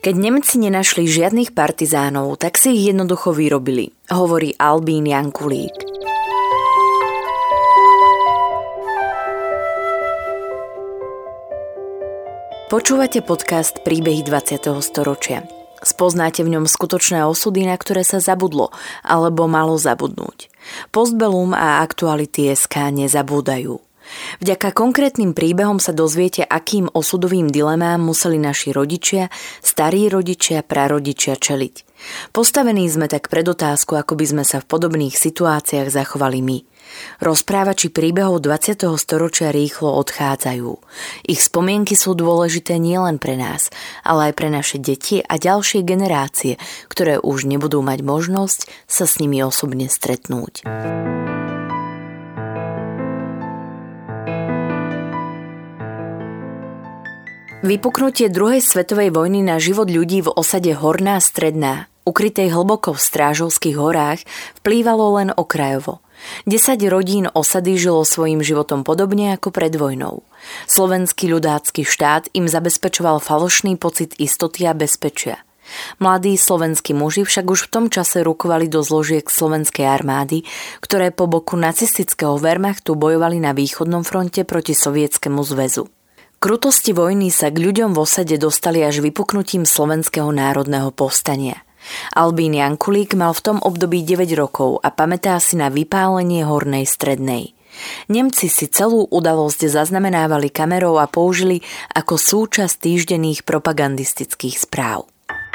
Keď Nemci nenašli žiadnych partizánov, tak si ich jednoducho vyrobili, hovorí Albín Jankulík. Počúvate podcast Príbehy 20. storočia. Spoznáte v ňom skutočné osudy, na ktoré sa zabudlo alebo malo zabudnúť. Postbellum a Aktuality.sk nezabúdajú. Vďaka konkrétnym príbehom sa dozviete, akým osudovým dilemám museli naši rodičia, starí rodičia, prarodičia čeliť. Postavení sme tak pred otázku, ako by sme sa v podobných situáciách zachovali my. Rozprávači príbehov 20. storočia rýchlo odchádzajú. Ich spomienky sú dôležité nielen pre nás, ale aj pre naše deti a ďalšie generácie, ktoré už nebudú mať možnosť sa s nimi osobne stretnúť. Vypuknutie druhej svetovej vojny na život ľudí v osade Horná Stredná, ukrytej hlboko v Strážovských horách, vplývalo len okrajovo. 10 rodín osady žilo svojím životom podobne ako pred vojnou. Slovenský ľudácky štát im zabezpečoval falošný pocit istoty a bezpečia. Mladí slovenskí muži však už v tom čase rukovali do zložiek slovenskej armády, ktoré po boku nacistického Wehrmachtu bojovali na východnom fronte proti Sovietskému zväzu. Krutosti vojny sa k ľuďom v osade dostali až vypuknutím Slovenského národného povstania. Albín Jankulík mal v tom období 9 rokov a pamätá si na vypálenie Hornej Strednej. Nemci si celú udalosť zaznamenávali kamerou a použili ako súčasť týždenných propagandistických správ.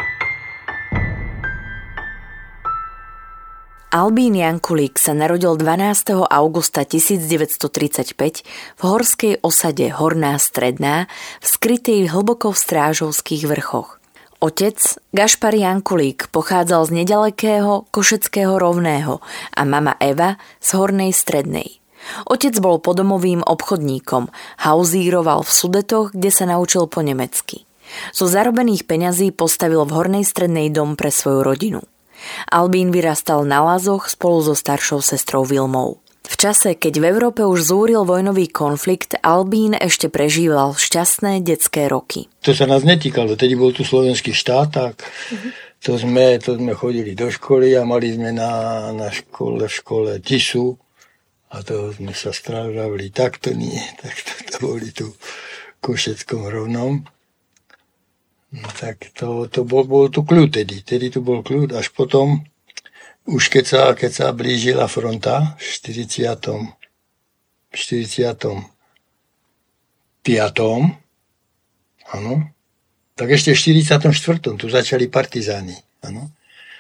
Albín Jankulík sa narodil 12. augusta 1935 v horskej osade Horná Stredná, v skrytej hlboko v Strážovských vrchoch. Otec, Gašpar Jankulík, pochádzal z nedalekého Košeckého Rovného a mama Eva z Hornej Strednej. Otec bol podomovým obchodníkom, hauzíroval v Sudetoch, kde sa naučil po nemecky. Zo zarobených peňazí postavil v Hornej Strednej dom pre svoju rodinu. Albín vyrastal na Lazoch spolu so staršou sestrou Vilmou. V čase, keď v Európe už zúril vojnový konflikt, Albín ešte prežíval šťastné detské roky. To sa nás netýkalo, tedy bol tu slovenský štát, tak to sme chodili do školy a mali sme v škole tisu a to sme sa strávali takto to boli tu v Košeckom Rovnom. No tak to bol tu kľud tedy tu bol kľud, až potom, už keď sa blížila fronta v 45. Áno, tak ešte v 44. tu začali partizáni, áno.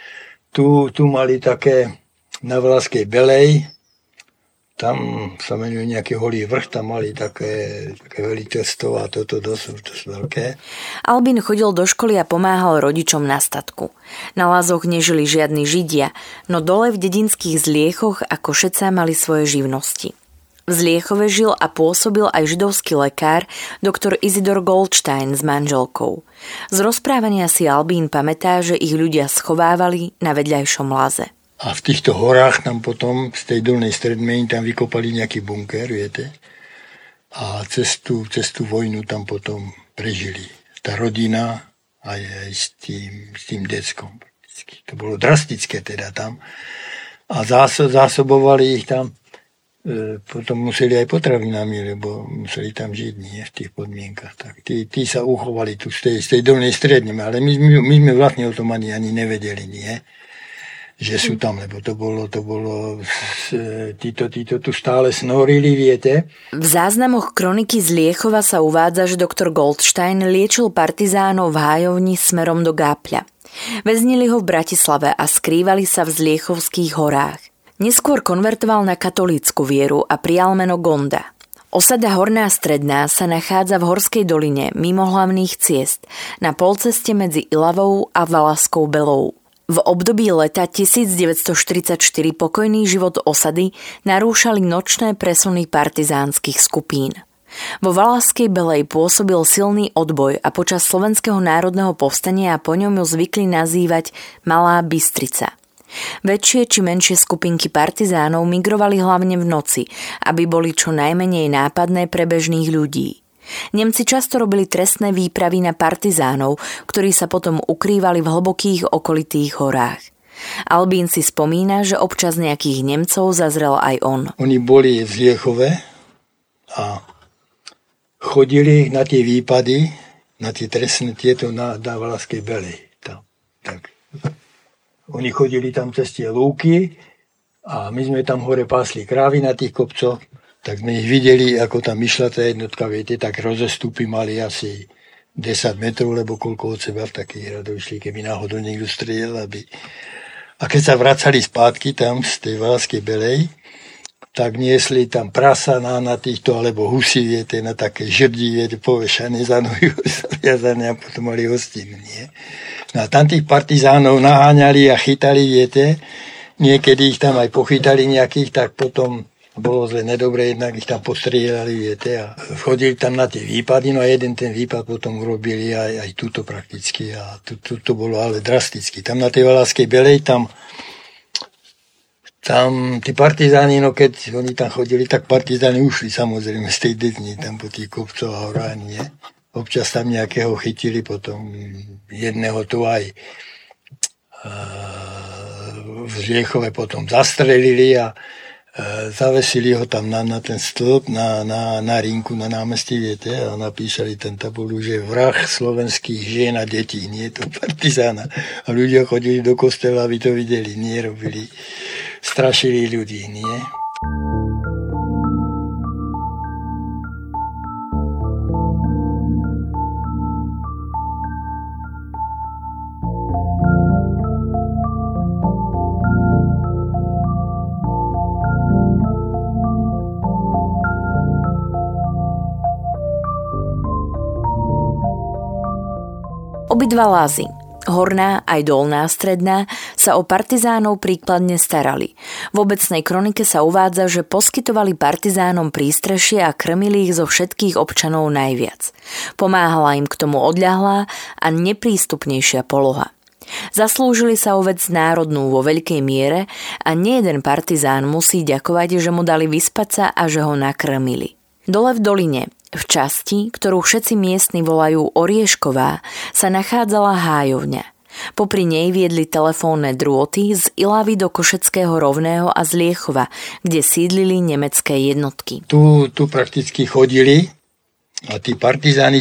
Tu mali také na Valašskej Belej, tam sa menuje nejaký Holý vrch, tam mali také veliteľstvo a toto dosť veľké. Albín chodil do školy a pomáhal rodičom na statku. Na Lazoch nežili žiadni Židia, no dole v dedinských Zliechoch a Košeca mali svoje živnosti. V Zliechove žil a pôsobil aj židovský lekár, doktor Izidor Goldstein s manželkou. Z rozprávania si Albín pamätá, že ich ľudia schovávali na vedľajšom Laze. A v týchto horách tam potom, z tej dolnej Strednej, tam vykopali nejaký bunker, viete. A cez tú vojnu tam potom prežili. Tá rodina aj s tým deckom. To bolo drastické teda tam. A zásobovali ich tam. Potom museli aj potravinami, lebo museli tam žiť, nie, v tých podmienkach. Tak tí sa uchovali tu z tej dolnej Strednej. Ale my sme vlastne o tom ani nevedeli, nie, že sú tam, lebo to bolo títo tu stále snorili, viete. V záznamoch kroniky z Liechova sa uvádza, že doktor Goldstein liečil partizánov v hájovni smerom do Gápľa. Väznili ho v Bratislave a skrývali sa v Zliechovských horách. Neskôr konvertoval na katolícku vieru a prijal meno Gonda. Osada Horná Stredná sa nachádza v horskej doline mimo hlavných ciest, na polceste medzi Ilavou a Valašskou Belou. V období leta 1944 pokojný život osady narúšali nočné presuny partizánskych skupín. Vo Valašskej Belej pôsobil silný odboj a počas Slovenského národného povstania po ňom ju zvykli nazývať Malá Bystrica. Väčšie či menšie skupinky partizánov migrovali hlavne v noci, aby boli čo najmenej nápadné pre bežných ľudí. Nemci často robili trestné výpravy na partizánov, ktorí sa potom ukrývali v hlbokých okolitých horách. Albín si spomína, že občas nejakých Nemcov zazrel aj on. Oni boli v Zliechove a chodili na tie výpady, na tie trestné tieto na Valašskej Belej. Tak. Oni chodili tam cez tie lúky a my sme tam hore pásli krávy na tých kopcoch, tak sme ich videli, ako tam išla tá jednotka, viete, tak rozestupy mali asi 10 metrov, lebo koľko od seba v takých radoch išli, keby náhodou niekto strieľal, aby... A keď sa vracali spátky tam z tej Valašskej Belej, tak niesli tam prasa na týchto, alebo husy, viete, na také žrdi, viete, povešané za nohy, zaviazané a potom mali hostinu, nie? No a tam tých partizánov naháňali a chytali, viete, niekedy ich tam aj pochytali nejakých, tak potom bolo zle nedobre, jednak ich tam postrieľali, viete, a chodili tam na tie výpady, no a jeden ten výpad potom urobili aj túto prakticky a to bolo ale drasticky. Tam na tej Valašskej Belej, tam tí partizáni, no keď oni tam chodili, tak partizáni ušli samozrejme z tej Dedni, tam po tých kopcoch a horách, nie? Občas tam nejakého chytili, potom jedného tu aj v Zliechove potom zastrelili a zavesili ho tam na ten stĺp, na rinku, na námestí, viete, a napísali ten tabulu, že vrah slovenských žien a detí, nie to partizána. A ľudia chodili do kostola, aby to videli, nie robili, strašili ľudí, nie. Obidva lázy, horná aj dolná stredná, sa o partizánov príkladne starali. V obecnej kronike sa uvádza, že poskytovali partizánom prístrešie a krmili ich zo všetkých občanov najviac. Pomáhala im k tomu odľahlá a neprístupnejšia poloha. Zaslúžili sa o vec národnú vo veľkej miere a nejeden partizán musí ďakovať, že mu dali vyspať sa a že ho nakrmili. Dole v doline, v časti, ktorú všetci miestni volajú Oriešková, sa nachádzala hájovňa. Popri nej viedli telefónne drôty z Ilavy do Košeckého Rovného a z Liechova, kde sídlili nemecké jednotky. Tu prakticky chodili a tí partizáni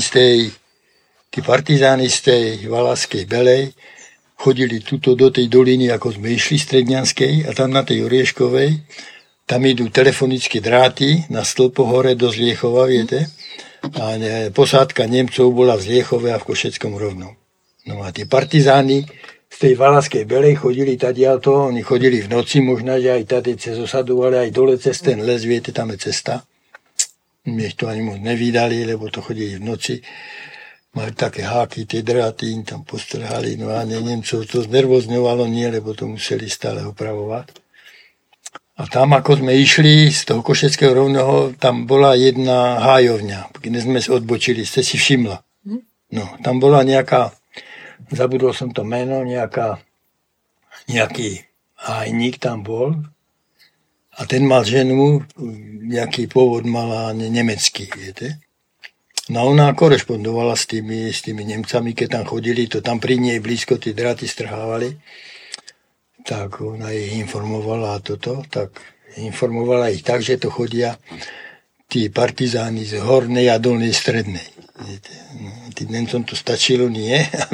z tej Valašskej Belej chodili tuto do tej doliny, ako sme išli stredňanskej, a tam na tej Orieškovej tam idú telefonické dráty na stĺpo hore do Zliechova, viete? A posádka Nemcov bola v Zliechove a v Košeckom Rovnom. No a tí partizáni z tej Valašskej Belej chodili tadiaľto, oni chodili v noci, možno, že aj tady cez osadu, ale aj dole cez ten les, viete, tam je cesta. My to ani moc nevídali, lebo to chodili v noci. Mali také háky, tie dráty im tam postrhali, no a Nemcov to znervozňovalo, nie, lebo to museli stále opravovať. A tam, ako sme išli z toho Košeckého Rovného, tam bola jedna hájovňa, kde sme odbočili, ste si všimla. No, tam bola nejaká, zabudol som to meno, nejaký hájnik tam bol a ten mal ženu, nejaký pôvod mala nemecký, viete. No ona korešpondovala s tými Nemcami, keď tam chodili, to tam pri nej blízko tie dráty strhávali. Tak ona ich informovala informovala ich tak, že to chodia tí partizáni z hornej a dolnej strednej. Tým Nemcom to stačilo, nie?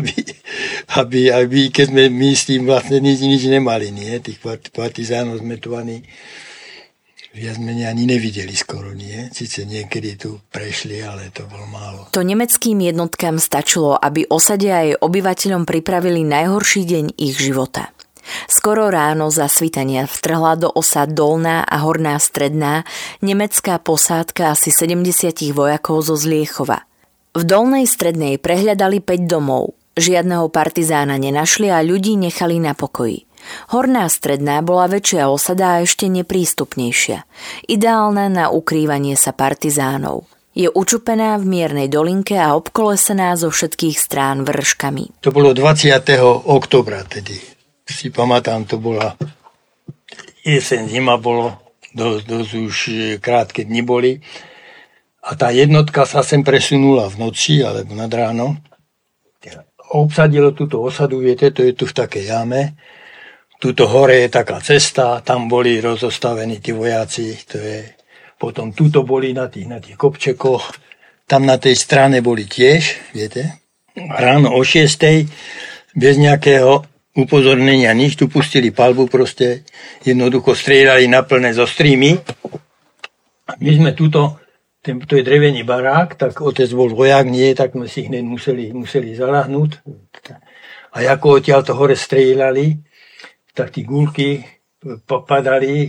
Aby keď sme my s tým vlastne nič nemali, nie? Tých partizánov sme tu ani viac menej ani nevideli skoro, nie? Sice niekedy tu prešli, ale to bolo málo. To nemeckým jednotkám stačilo, aby osade a jej obyvateľom pripravili najhorší deň ich života. Skoro ráno za svitania vtrhla do osad dolná a horná stredná nemecká posádka asi 70 vojakov zo Zliechova. V dolnej strednej prehľadali 5 domov. Žiadneho partizána nenašli a ľudí nechali na pokoji. Horná stredná bola väčšia osada a ešte neprístupnejšia. Ideálna na ukrývanie sa partizánov. Je učupená v miernej dolinke a obkolesená zo všetkých strán vrškami. To bolo 20. októbra tedy. Si pamätám, to bola jeseň, zima bolo, dosť už krátke dni boli A tá jednotka sa sem presunula v noci alebo nad ráno. Obsadilo túto osadu, viete, to je tu v takej jame. Tuto hore je taká cesta, tam boli rozostavení tí vojaci, to je. Potom tuto boli na tých kopčekoch, tam na tej strane boli tiež, viete. Ráno o 6:00, bez nejakého upozornenia nič, tu pustili palbu proste, jednoducho strieľali na plné zo streamy. My sme tuto, to je drevený barák, tak otec bol vojak, nie, tak sme si hneď museli zaľahnúť. A ako odtiaľ to hore strieľali, tak tí gulky padali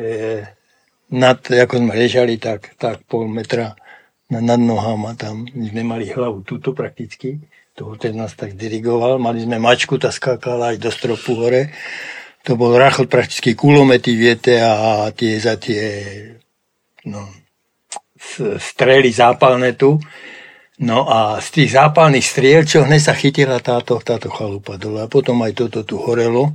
ako sme ležali, tak pol metra nad nohama tam. My sme mali hlavu tuto prakticky, to otec nás tak dirigoval, mali sme mačku, tá skákala aj do stropu hore. To bol rachot prakticky kulomety, viete, a tie strely zápalné tu. No a z tých zápalných striel, čo hneď sa chytila táto chalupa dole. A potom aj toto tu horelo.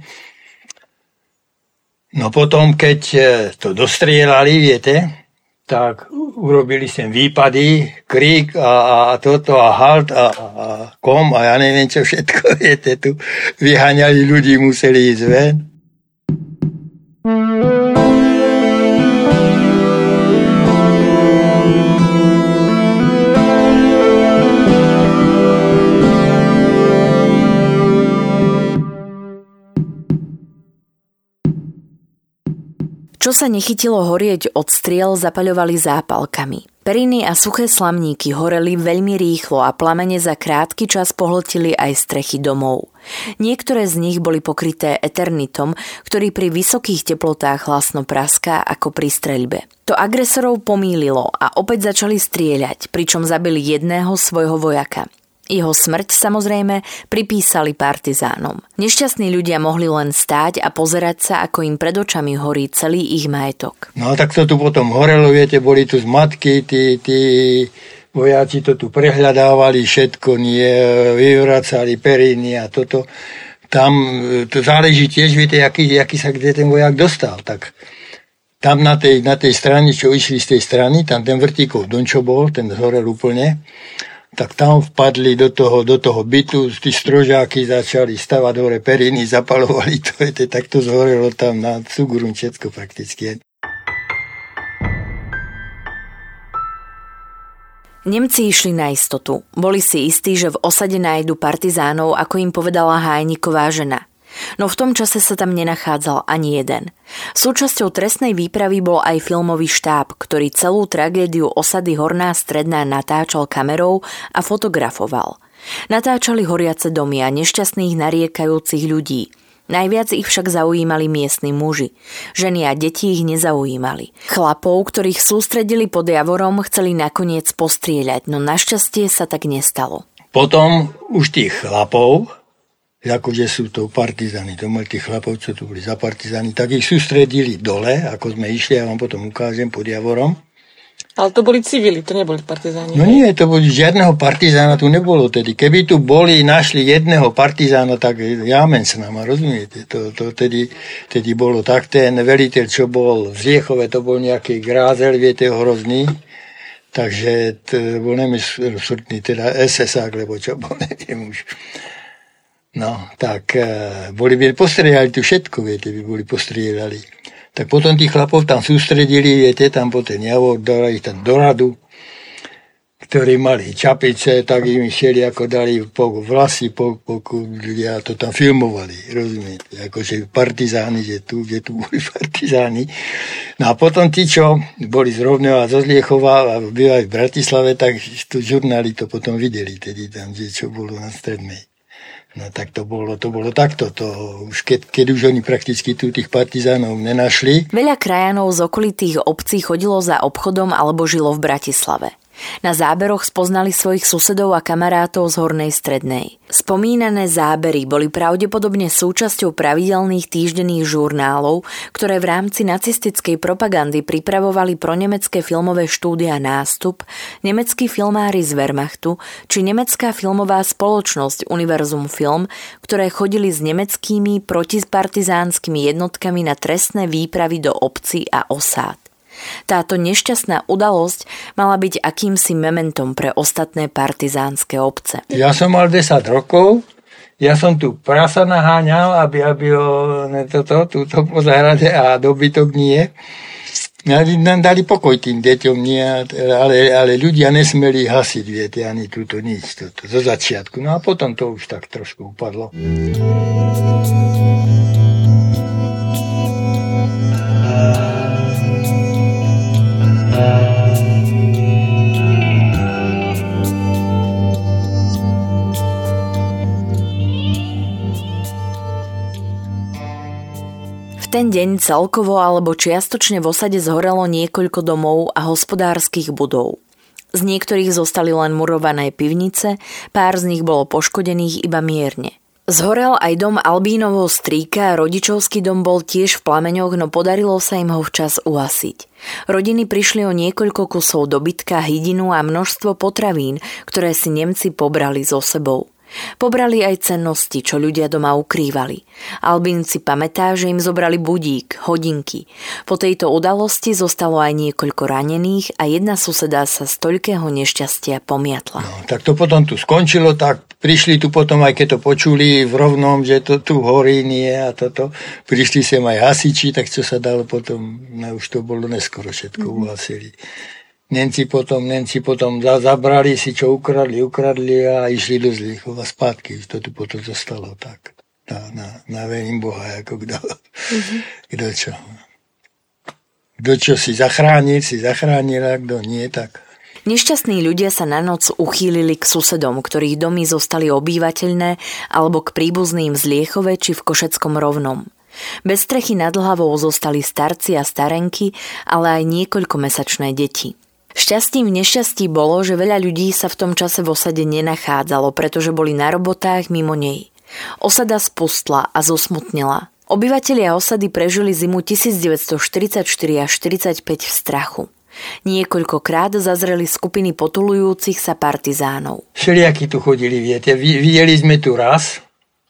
No potom, keď to dostrieľali, viete, tak urobili sem výpady, krík a toto a halt a kom a ja neviem čo všetko, viete, tu vyháňali ľudí, museli ísť ven. Čo sa nechytilo horieť od striel, zapaľovali zápalkami. Periny a suché slamníky horeli veľmi rýchlo a plamene za krátky čas pohltili aj strechy domov. Niektoré z nich boli pokryté eternitom, ktorý pri vysokých teplotách hlasno praská ako pri streľbe. To agresorov pomýlilo a opäť začali strieľať, pričom zabili jedného svojho vojaka. Jeho smrť samozrejme pripísali partizánom. Nešťastní ľudia mohli len stáť a pozerať sa, ako im pred očami horí celý ich majetok. No tak to tu potom horelo, viete, boli tu zmatky, tí vojaci to tu prehľadávali, všetko vyvracali periny a toto. Tam to záleží tiež, viete, aký sa kde ten vojak dostal. Tak tam na tej strane, čo išli z tej strany, tam ten vrtíkov Dončo bol, ten zhorel úplne. Tak tam vpadli do toho bytu, tí strožáky začali stavať hore periny, zapalovali to, tak to zhorelo tam na Cugurun všetko prakticky. Nemci išli na istotu. Boli si istí, že v osade nájdu partizánov, ako im povedala Hájniková žena. No v tom čase sa tam nenachádzal ani jeden. Súčasťou trestnej výpravy bol aj filmový štáb, ktorý celú tragédiu osady Horná Stredná natáčal kamerou a fotografoval. Natáčali horiace domy a nešťastných nariekajúcich ľudí. Najviac ich však zaujímali miestni muži. Ženy a deti ich nezaujímali. Chlapov, ktorých sústredili pod Javorom, chceli nakoniec postrieľať, no našťastie sa tak nestalo. Potom už tých chlapov, akože sú to partizáni, to mali tých chlapov, čo tu boli za partizáni, tak ich sústredili dole, ako sme išli, ja vám potom ukážem pod Javorom. Ale to boli civili, to neboli partizáni. No nie, to boli, žiadneho partizána tu nebolo tedy. Keby tu našli jedného partizána, tak jámen s nama, rozumiete? To tedy bolo tak, ten veliteľ, čo bol v Zliechove, to bol nejaký grázel, viete, hrozný. Takže to bol nemyslný, teda SS-ák, lebo čo bol, neviem už. No, tak by postrieľali tu všetko, viete, by boli postrieľali. Tak potom tých chlapov tam sústredili, viete, tam po ten Javor, dali ich tam do radu, ktorí mali čapice, tak im šieli, ako dali vlasy, ľudia to tam filmovali, rozumiete, akože partizáni, že tu boli partizáni. No a potom tí, čo boli z Rovného a zo Zliechova a bývali v Bratislave, tak tu žurnáli to potom videli, tedy tam, čo bolo na Strednej. No tak to bolo takto. Už keď už oni prakticky tu tých partizánov nenašli. Veľa krajanov z okolitých obcí chodilo za obchodom alebo žilo v Bratislave. Na záberoch spoznali svojich susedov a kamarátov z Hornej Strednej. Spomínané zábery boli pravdepodobne súčasťou pravidelných týždenných žurnálov, ktoré v rámci nacistickej propagandy pripravovali pro nemecké filmové štúdia Nástup, nemeckí filmári z Wehrmachtu či nemecká filmová spoločnosť Univerzum Film, ktoré chodili s nemeckými protipartizánskymi jednotkami na trestné výpravy do obcí a osád. Táto nešťastná udalosť mala byť akýmsi mementom pre ostatné partizánske obce. Ja som mal 10 rokov, ja som tu prasa naháňal, aby ho túto po zahrade a dobytok nie. Nám dali pokoj tým deťom, nie, ale ľudia nesmeli hasiť, viete, ani túto nič, zo začiatku. No a potom to už tak trošku upadlo. V ten deň celkovo alebo čiastočne v osade zhorelo niekoľko domov a hospodárskych budov. Z niektorých zostali len murované pivnice, pár z nich bolo poškodených iba mierne. Zhorel aj dom Albínovho strýka a rodičovský dom bol tiež v plameňoch, no podarilo sa im ho včas uhasiť. Rodiny prišli o niekoľko kusov dobytka, hydinu a množstvo potravín, ktoré si Nemci pobrali so sebou. Pobrali aj cennosti, čo ľudia doma ukrývali. Albín si pamätá, že im zobrali budík, hodinky. Po tejto udalosti zostalo aj niekoľko ranených a jedna suseda sa z toľkého nešťastia pomiatla. No, tak to potom tu skončilo, tak prišli tu potom, aj keď to počuli v Rovnom, že to tu horí nie a toto. Prišli sem aj hasiči, tak čo sa dalo potom, no, už to bolo neskoro všetko uhasili. Nemci potom zabrali si, čo ukradli a išli do Zlíchova spátky. To tu potom zostalo tak. Na vením Boha, ako kto čo. Kto čo si zachránil, a kto nie, tak. Nešťastní ľudia sa na noc uchýlili k susedom, ktorých domy zostali obývateľné, alebo k príbuzným z Liechove či v Košeckom Rovnom. Bez strechy nad hlavou zostali starci a starenky, ale aj niekoľkomesačné deti. Šťastím v nešťastí bolo, že veľa ľudí sa v tom čase v osade nenachádzalo, pretože boli na robotách mimo nej. Osada spustla a zosmutnila. Obyvatelia osady prežili zimu 1944 až 45 v strachu. Niekoľkokrát zazreli skupiny potulujúcich sa partizánov. Všelijakí tu chodili, viete. Videli sme tu raz,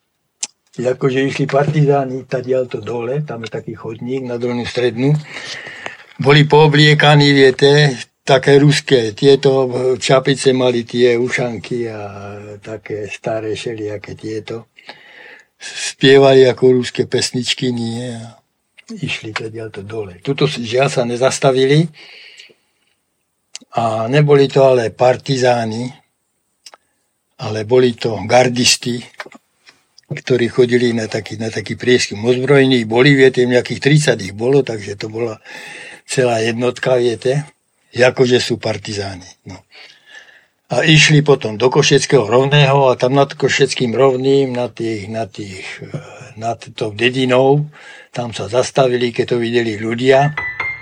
akože išli partizáni tadiaľto dole, tam je taký chodník na Dolnú Strednú. Boli poobliekaní, viete, také ruské, tieto čapice mali tie ušanky a také staré všelijaké tieto. Spievali ako ruské pesničky, nie, a išli tadiaľto dole. Tuto žiaľ sa nezastavili a neboli to ale partizáni, ale boli to gardisti, ktorí chodili na taký prieskum. Ozbrojení boli, viete, nejakých 30 ich bolo, takže to bola celá jednotka, viete, akože sú partizáni. No. A išli potom do Košeckého Rovného a tam nad Košeckým Rovným, nad tou dedinou, tam sa zastavili, keď to videli ľudia.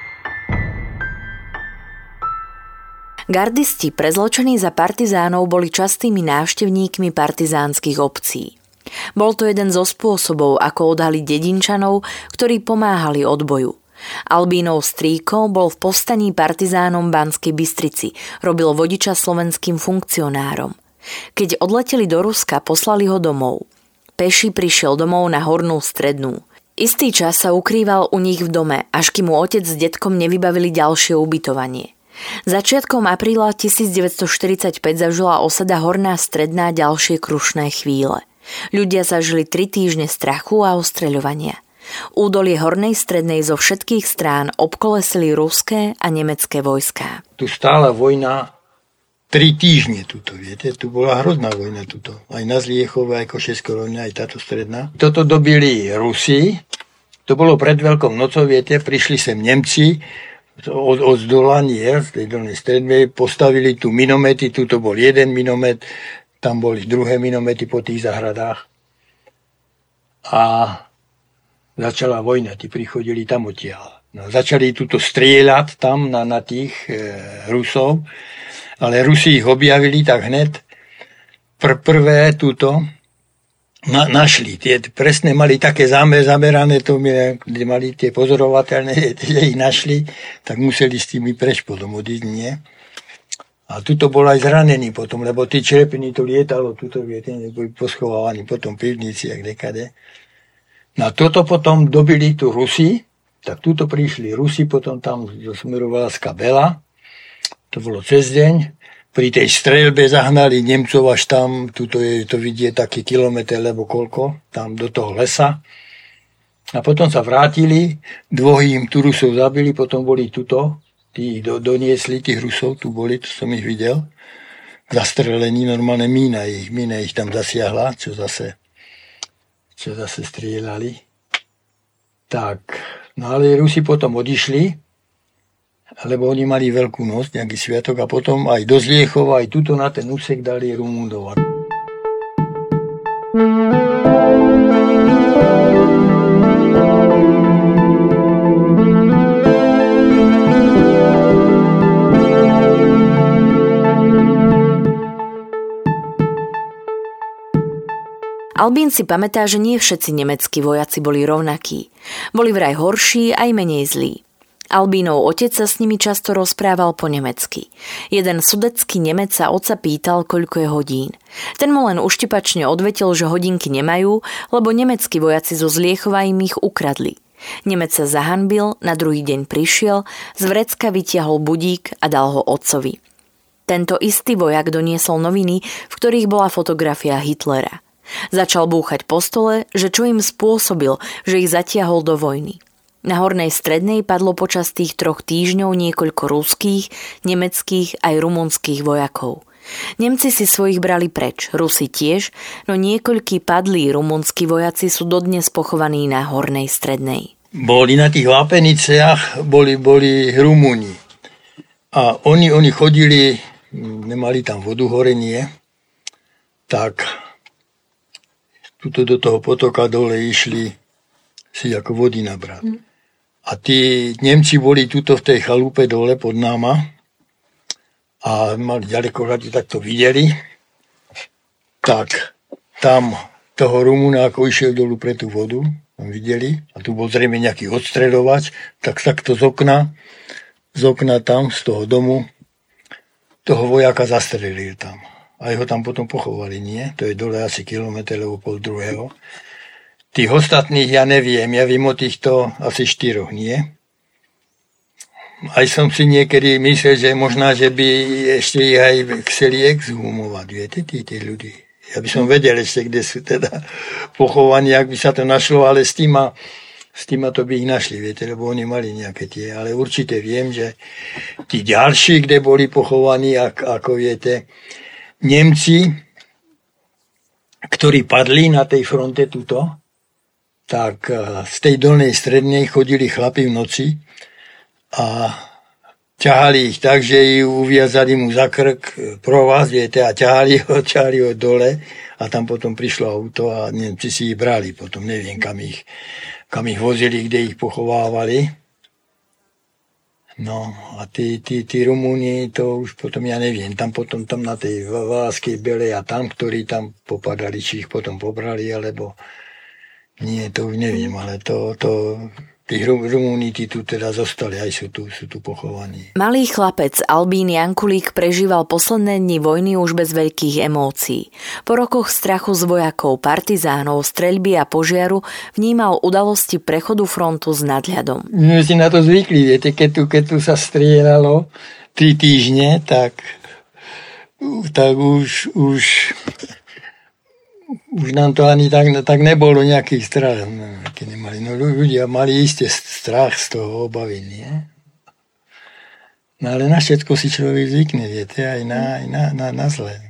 Gardisti, prezločení za partizánov, boli častými návštevníkmi partizánskych obcí. Bol to jeden zo spôsobov, ako odhaliť dedinčanov, ktorí pomáhali odboju. Albínov strýko bol v povstaní partizánom Banskej Bystrici, robil vodiča slovenským funkcionárom. Keď odleteli do Ruska, poslali ho domov. Peši prišiel domov na Hornú Strednú. Istý čas sa ukrýval u nich v dome, až kým mu otec s detkom nevybavili ďalšie ubytovanie. Začiatkom apríla 1945 zažila osada Horná Stredná ďalšie krušné chvíle. Ľudia zažili 3 týždne strachu a ostreľovania. Údolie Hornej Strednej zo všetkých strán obkolesili ruské a nemecké vojská. Tu stála vojna 3 týždne tuto, viete, tu bola hrozná vojna tuto. Aj na Zliechove, aj Košecko-Rovňa, aj táto stredná. Toto dobili Rusi, to bolo pred Veľkou nocou, viete, prišli sem Nemci, od zdola, nie, z tej Dolnej Strednej, postavili tu minomety, tuto bol jeden minomet, tam boli druhé minomety po tých zahradách. A začala vojna, tí prichodili tam odtiaľ. No, začali tuto strieľať tam na tých Rusov, ale Rusi ich objavili tak hned. Prvé túto našli. Tie presne mali také zamerané, to kde mali tie pozorovateľné, že ich našli, tak museli s tými preč potom odísť, nie? A tuto bol aj zranený potom, lebo tí črepiny to lietalo, tuto, viete, boli poschovávaní potom v pivnici, jak dekade. No a toto potom dobili tu Rusi Tak tuto prišli Rusi, potom tam smerovala Skabela, to bolo cez deň. Pri tej streľbe zahnali Nemcov až tam, tuto je to vidieť taký kilometr, lebo koľko, tam do toho lesa. A potom sa vrátili, dvohým tu Rusov zabili, potom boli tuto, tí doniesli tých Rusov, tu boli, to som ich videl, zastrelení, normálne mína ich tam zasiahla, čo zase strieľali. Tak, no ale Rusi potom odišli, lebo oni mali Veľkú noc, nejaký sviatok, a potom aj do Zliechova, aj tuto na ten úsek dali Rumúndov. Albín si pamätá, že nie všetci nemeckí vojaci boli rovnakí. Boli vraj horší aj menej zlí. Albínov otec sa s nimi často rozprával po nemecky. Jeden sudecký Nemec sa otca pýtal, koľko je hodín. Ten mu len uštipačne odvetil, že hodinky nemajú, lebo nemeckí vojaci zo Zliechova im ich ukradli. Nemec sa zahanbil, na druhý deň prišiel, z vrecka vytiahol budík a dal ho otcovi. Tento istý vojak doniesol noviny, v ktorých bola fotografia Hitlera. Začal búchať po stole, že čo im spôsobil, že ich zatiahol do vojny. Na Hornej Strednej padlo počas tých 3 týždňov niekoľko ruských, nemeckých aj rumunských vojakov. Nemci si svojich brali preč, Rusi tiež, no niekoľkí padlí rumunskí vojaci sú dodnes pochovaní na Hornej Strednej. Boli na tých Vápeniciach, boli Rumúni. A oni chodili, nemali tam vodu, horenie, tak tuto do toho potoka dole išli si ako vody nabrať. A tí Nemci boli tuto v tej chalupe dole pod náma a mali ďaleko hľadí, tak to videli. Tak tam toho Rumúna, ako išiel dolu pre tú vodu, tam videli, a tu bol zrejme nejaký odstreľovač, tak takto z okna tam, z toho domu, toho vojaka zastrelil tam. A ho tam potom pochovali, nie? To je dole asi kilometr, alebo pol druhého. Tých ostatných ja neviem, ja viem o týchto asi 4, nie? Aj som si niekedy myslel, že možná, že by ešte ich aj chceli exhumovať, viete, tí ľudí. Ja by som vedel ešte, kde sú teda pochovaní, ak by sa to našlo, ale s týma to by ich našli, viete, lebo oni mali nejaké tie. Ale určite viem, že tí ďalší, kde boli pochovaní, ako viete, Nemci, ktorí padli na tej fronte tuto, tak z tej dolnej strednej chodili chlapi v noci a ťahali ich tak, že ich uviazali mu za krk provaz, viete, a ťahali ho dole a tam potom prišlo auto a Nemci si ich brali potom, neviem kam ich vozili, kde ich pochovávali. No a tí Rumúni, to už potom ja neviem, tam na tej Váskej Belej a tam, ktorí tam popadali, či ich potom pobrali, alebo nie, to už neviem, ale tí Rumúni tu teda zostali, aj sú tu pochovaní. Malý chlapec Albín Jankulík prežíval posledné dni vojny už bez veľkých emócií. Po rokoch strachu z vojakov, partizánov, streľby a požiaru vnímal udalosti prechodu frontu s nadhľadom. My si na to zvykli, viete, keď tu sa strieľalo 3 týždne, tak už nám to ani tak nebolo nejaký strach. No, ľudia mali isté strach z toho, obavy, nie? No ale na všetko si človek zvykne, viete, aj na zlé.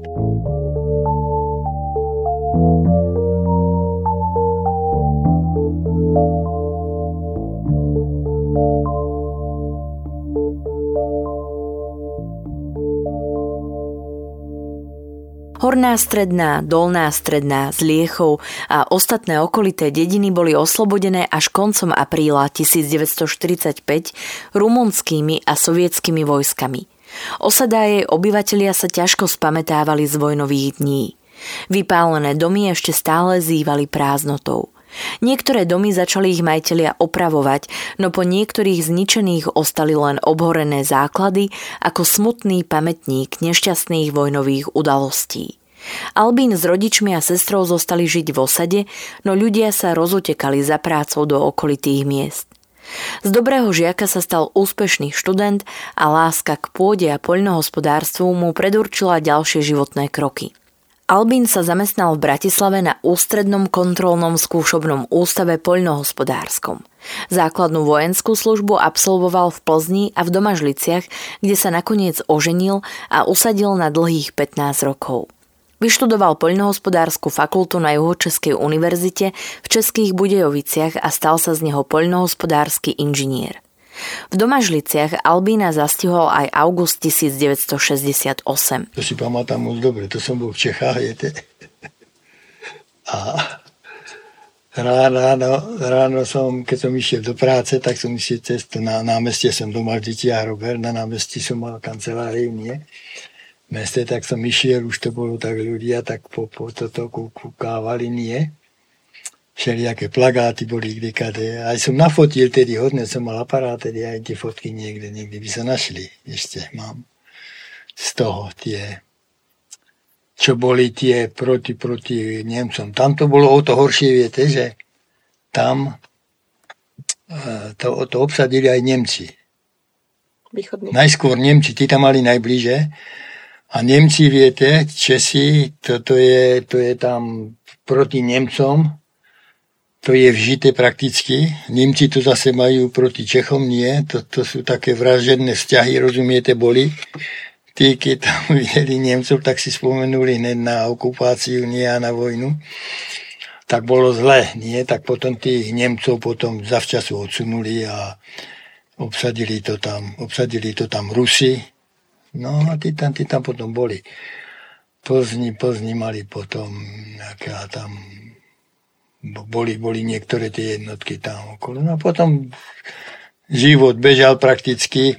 Horná Stredná, Dolná Stredná, Zliechov a ostatné okolité dediny boli oslobodené až koncom apríla 1945 rumunskými a sovietskými vojskami. Osada a jej obyvatelia sa ťažko spamätávali z vojnových dní. Vypálené domy ešte stále zývali prázdnotou. Niektoré domy začali ich majitelia opravovať, no po niektorých zničených ostali len obhorené základy ako smutný pamätník nešťastných vojnových udalostí. Albín s rodičmi a sestrou zostali žiť v osade, no ľudia sa rozutekali za prácou do okolitých miest. Z dobrého žiaka sa stal úspešný študent a láska k pôde a poľnohospodárstvu mu predurčila ďalšie životné kroky. Albín sa zamestnal v Bratislave na Ústrednom kontrolnom skúšobnom ústave poľnohospodárskom. Základnú vojenskú službu absolvoval v Plzni a v Domažliciach, kde sa nakoniec oženil a usadil na dlhých 15 rokov. Vyštudoval poľnohospodársku fakultu na Juhočeskej univerzite v Českých Budejoviciach a stal sa z neho poľnohospodársky inžinier. V Domažliciach Albína zastihol aj august 1968. To si pamätám moc dobre, to som bol v Čechách, viete. A ráno som, keď som išiel do práce, tak som išiel cestu na námestie, som v Domažliciach robil, na námestí som mal kanceláriu, nie? V meste, tak som išiel, už to bolo tak ľudia, tak po toto kúkávali, nie? Všelijaké plagáty boli kdekade. Aj som nafotil tedy hodne, som mal aparát, tedy aj tie fotky niekde by sa našli. Ešte mám z toho tie, čo boli tie proti Nemcom. Tam to bolo o to horšie, viete, že tam to obsadili aj Nemci. Východný. Najskôr Nemci, tí tam mali najbliže. A Nemci, viete, Česi, to je tam proti Nemcom, to je vžité prakticky. Nemci to zase majú proti Čechom, nie. To sú také vražedné vzťahy, rozumiete, boli. Tí, keď tam videli Nemcov, tak si spomenuli hneď na okupáciu, nie a na vojnu. Tak bolo zle, nie. Tak potom tých Nemcov potom zavčasu odsunuli a obsadili to tam Rusi. No a tí tam potom boli. Plzni mali potom nejaká tam... Boli niektoré tie jednotky tam okolo. No a potom život bežal prakticky.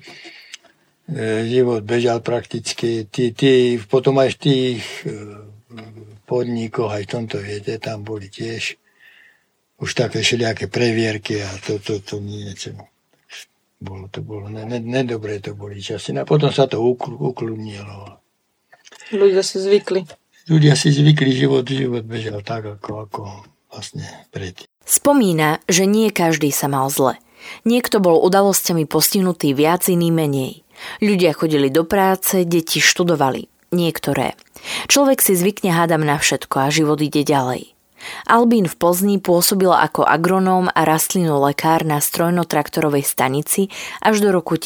Potom aj v tých podnikoch, aj v tomto, viete, tam boli tiež už také všelijaké previerky a to niečo. To bolo nedobré, to boli časy. A potom sa to ukludnilo. Ľudia si zvykli, život bežal tak, ako vlastne predtým. Spomína, že nie každý sa mal zle. Niekto bol udalosťami postihnutý viac, iný menej. Ľudia chodili do práce, deti študovali. Niektoré. Človek si zvykne, hádam, na všetko a život ide ďalej. Albín v Plzni pôsobil ako agronóm a rastlinolekár na strojno-traktorovej stanici až do roku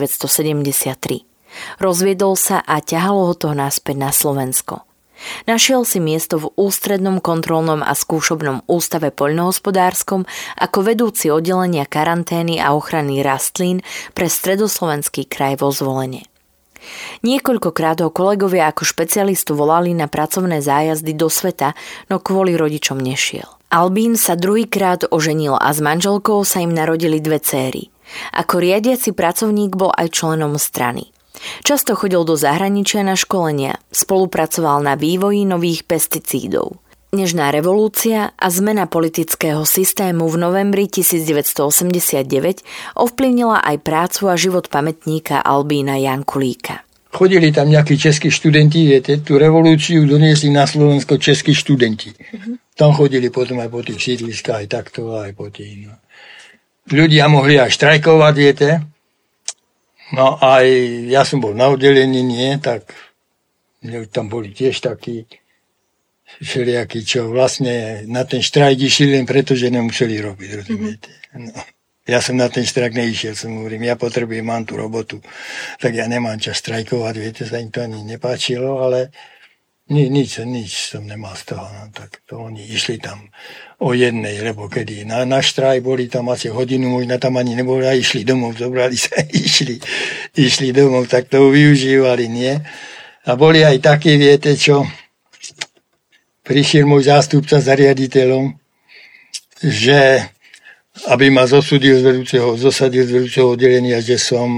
1973. Rozviedol sa a ťahalo ho to naspäť na Slovensko. Našiel si miesto v Ústrednom kontrolnom a skúšobnom ústave poľnohospodárskom ako vedúci oddelenia karantény a ochrany rastlín pre stredoslovenský kraj vo Zvolene. Niekoľkokrát ho kolegovia ako špecialistu volali na pracovné zájazdy do sveta, no kvôli rodičom nešiel. Albín sa druhýkrát oženil a s manželkou sa im narodili 2 céry. Ako riadiaci pracovník bol aj členom strany. Často chodil do zahraničia na školenia, spolupracoval na vývoji nových pesticídov. Nežná revolúcia a zmena politického systému v novembri 1989 ovplyvnila aj prácu a život pamätníka Albína Jankulíka. Chodili tam nejakí českí študenti, viete, tú revolúciu doniesli na Slovensko českí študenti. Tam chodili potom aj po tých sídliskách, aj takto, aj po tých. No. Ľudia mohli aj štrajkovať, viete. No aj ja som bol na oddelení, nie, tak tam boli tiež takí všelijakí, čo vlastne na ten štrajk išli len preto, že nemuseli robiť, rozumiete. No. Ja som na ten štrajk neišiel, som hovorím, ja potrebujem, mám tú robotu, tak ja nemám čas štrajkovať, viete, sa im to ani nepáčilo, ale nič som nemal z toho, no, tak to oni išli tam o 1, lebo kedy na štrajk boli tam asi hodinu, možno tam ani neboli a išli domov, zobrali sa, išli domov, tak to využívali, nie? A boli aj takí, viete čo, prišiel môj zástupca za riaditeľom, že aby ma zosadil z vedúceho oddelenia, že som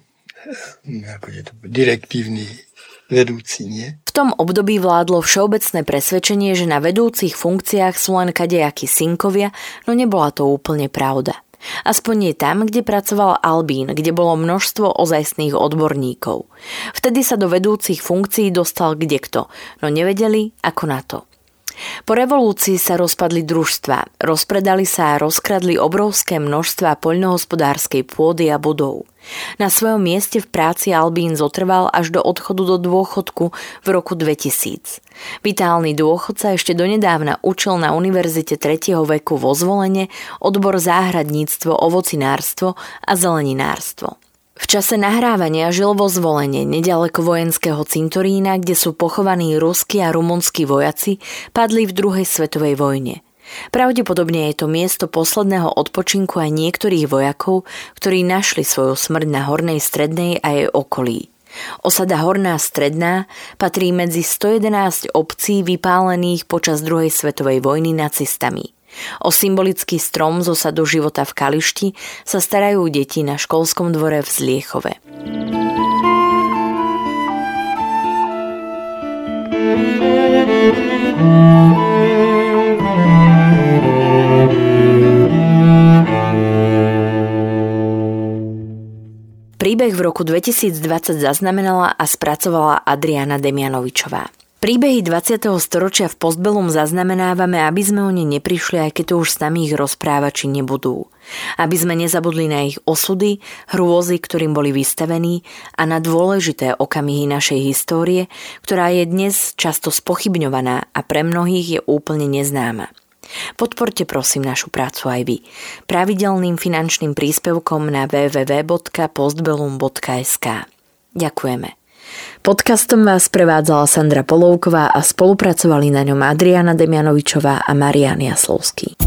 direktívny vedúci, nie? V tom období vládlo všeobecné presvedčenie, že na vedúcich funkciách sú len kadejakí synkovia, no nebola to úplne pravda. Aspoň nie tam, kde pracoval Albín, kde bolo množstvo ozajstných odborníkov. Vtedy sa do vedúcich funkcií dostal kdekto, no nevedeli, ako na to. Po revolúcii sa rozpadli družstvá, rozpredali sa a rozkradli obrovské množstvá poľnohospodárskej pôdy a budov. Na svojom mieste v práci Albín zotrval až do odchodu do dôchodku v roku 2000. Vitálny dôchodca ešte donedávna učil na Univerzite 3. veku vo Zvolene odbor záhradníctvo, ovocinárstvo a zeleninárstvo. V čase nahrávania žil vo Zvolene, neďaleko vojenského cintorína, kde sú pochovaní ruskí a rumunskí vojaci, padli v druhej svetovej vojne. Pravdepodobne je to miesto posledného odpočinku aj niektorých vojakov, ktorí našli svoju smrť na Hornej Strednej a jej okolí. Osada Horná Stredná patrí medzi 111 obcí vypálených počas druhej svetovej vojny nacistami. O symbolický strom z osadu Života v Kališti sa starajú deti na školskom dvore v Zliechove. Príbeh v roku 2020 zaznamenala a spracovala Adriana Demianovičová. Príbehy 20. storočia v Postbellum zaznamenávame, aby sme o ne neprišli, aj keď to už s nami ich rozprávači nebudú. Aby sme nezabudli na ich osudy, hrôzy, ktorým boli vystavení a na dôležité okamihy našej histórie, ktorá je dnes často spochybňovaná a pre mnohých je úplne neznáma. Podporte prosím našu prácu aj vy. Pravidelným finančným príspevkom na www.postbellum.sk. Ďakujeme. Podcastom vás prevádzala Sandra Polovková a spolupracovali na ňom Adriana Demianovičová a Marián Jaslovský.